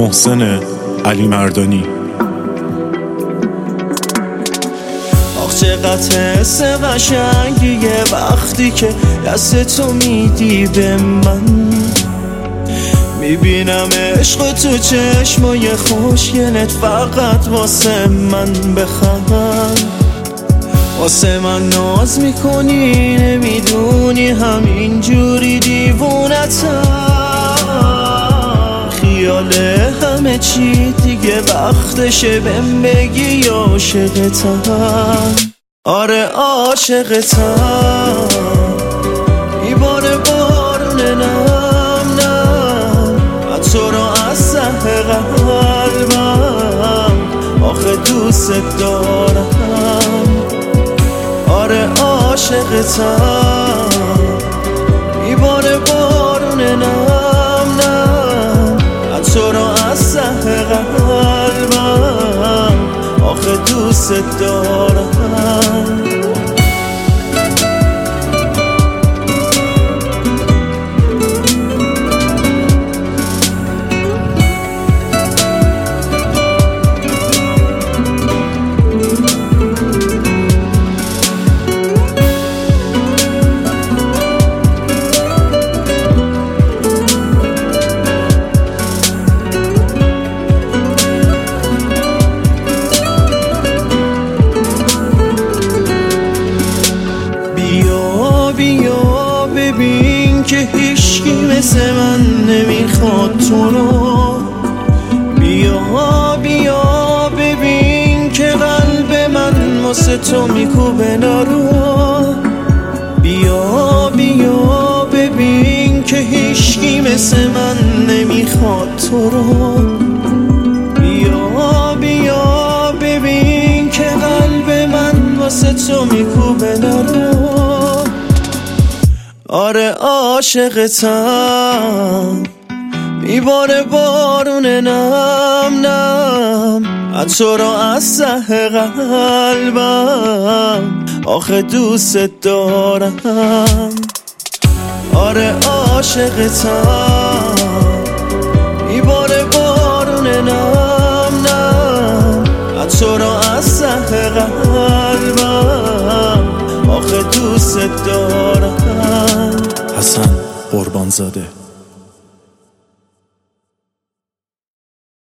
محسن علی مردانی. آخ چقدر حس قشنگیه وقتی که دست تو میدی به من، میبینم عشق تو چشمای خوشگلت فقط واسه من بخند. واسه من ناز میکنی نمیدونی همین جوری دیوونتم، خیال همه چی دیگه وقتشه بهم بگی عاشقتم. آره عاشقتم، میباره بارون نم نم تو رو از ته قلبم، آخه دوست دارم. آره عاشقتم، میباره بارون نم نم تو رو از ته قلبم، آخه دوست دارم. بیا ببین که هیچکی مثل من نمیخواد تو رو. بیا ببین که قلب من واسه تو میکوبه نارو. بیا ببین که هیچکی مثل من نمیخواد تو رو. بیا ببین که قلب من واسه تو میکوبه نارو. آره عاشقتم، میباره بارون نم نم تو رو از ته قلبم، آخه دوست دارم. آره عاشقتم، میباره بارون نم نم تو رو از ته قلبم، آخه دوست دارم. حسن قربانزاده.